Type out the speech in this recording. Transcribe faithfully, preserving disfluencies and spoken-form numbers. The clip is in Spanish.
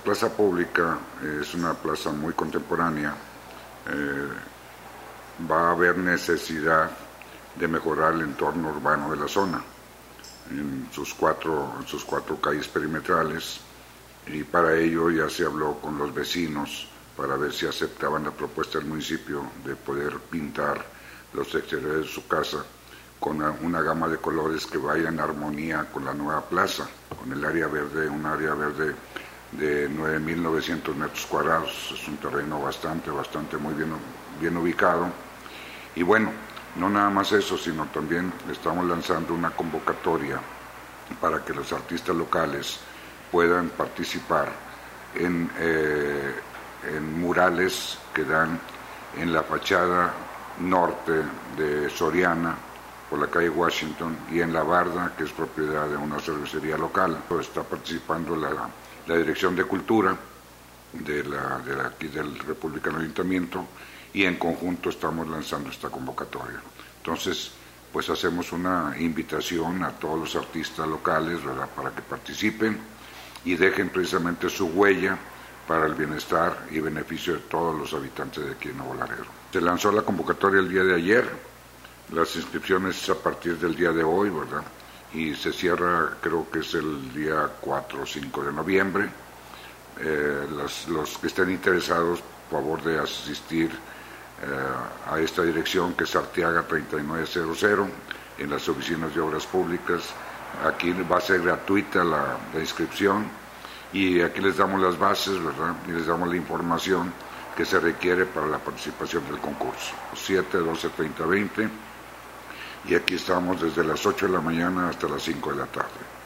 plaza pública es una plaza muy contemporánea. Eh, va a haber necesidad de mejorar el entorno urbano de la zona en sus cuatro, en sus cuatro calles perimetrales, y para ello ya se habló con los vecinos para ver si aceptaban la propuesta del municipio de poder pintar los exteriores de su casa con una, una gama de colores que vaya en armonía con la nueva plaza, con el área verde, un área verde de nueve mil novecientos metros cuadrados. Es un terreno bastante, bastante muy bien, bien ubicado. Y bueno, no nada más eso, sino también estamos lanzando una convocatoria para que los artistas locales puedan participar en, eh, en murales que dan en la fachada norte de Soriana, por la calle Washington, y en la barda, que es propiedad de una cervecería local. Está participando la, la Dirección de Cultura de la, de la, aquí del Republicano Ayuntamiento, y en conjunto estamos lanzando esta convocatoria. Entonces, pues hacemos una invitación a todos los artistas locales, ¿verdad?, para que participen y dejen precisamente su huella para el bienestar y beneficio de todos los habitantes de aquí en Nuevo Laredo. Se lanzó la convocatoria el día de ayer. Las inscripciones a partir del día de hoy, ¿verdad? Y se cierra, creo que es el día cuatro o cinco de noviembre. Eh, los, los que estén interesados, por favor de asistir eh, a esta dirección, que es Arteaga treinta y nueve cero cero, en las oficinas de obras públicas. Aquí va a ser gratuita la, la inscripción, y aquí les damos las bases, ¿verdad? Y les damos la información que se requiere para la participación del concurso. siete, doce, treinta, veinte. Y aquí estamos desde las ocho de la mañana hasta las cinco de la tarde.